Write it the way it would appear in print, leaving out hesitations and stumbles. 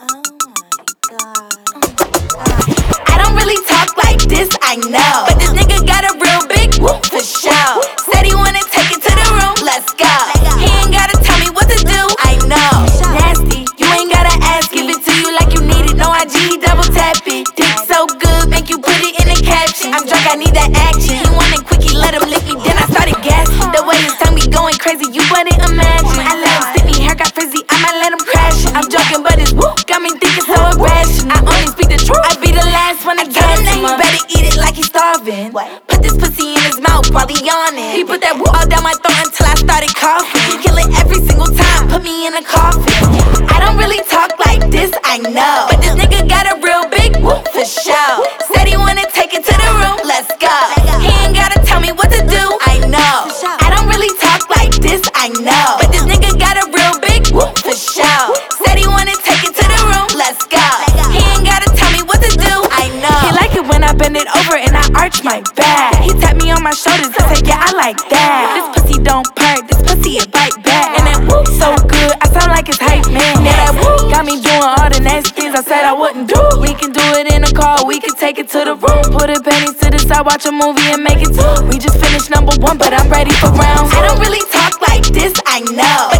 I don't really talk like this, I know. But this nigga got a real big whoop for show. Said he wanna take it to the room, let's go. He ain't gotta tell me what to do, I know. Nasty, you ain't gotta ask, give it to you like you need it. No IG, double tap it. Dick so good, make you put it in the caption. I'm drunk, I need that action. He want it quick, he let him lick me, then I started gassing. The way his tongue be going crazy, you wouldn't imagine. I let him stick me, hair got frizzy, I might let him crash it. I'm joking, but his whoop got me thinking so irrational. I only speak the truth, I be the last one to gas him. You better eat it like he's starving. Put this pussy in his mouth while he yawning. He put that whoop all down my throat until I started coughing. He kill it every single time, put me in a coffin. I don't really talk like this, I know. But this nigga got a real big whoop for show. Said he wanna take it to the room, let's go. He ain't gotta tell me what to do, I know. I don't really talk like this, I know. But this nigga got a real big whoop for show. Said he wanna take it to the room, let's go. He ain't gotta tell me what to do, I know. He like it when I bend it over and I arch my back. He tap me on my shoulders and say, yeah, I like that. This pussy don't purr, this pussy it bite back. And that whoop so good, I sound like it's hype, man. Yeah, that whoop got me doing all the nasty things I said I wouldn't do. We can do it in the car, we can take it to the room. Put a penny to the side, watch a movie and make it two. We just finished #1, but I'm ready for round 2. I don't really talk like this, I know.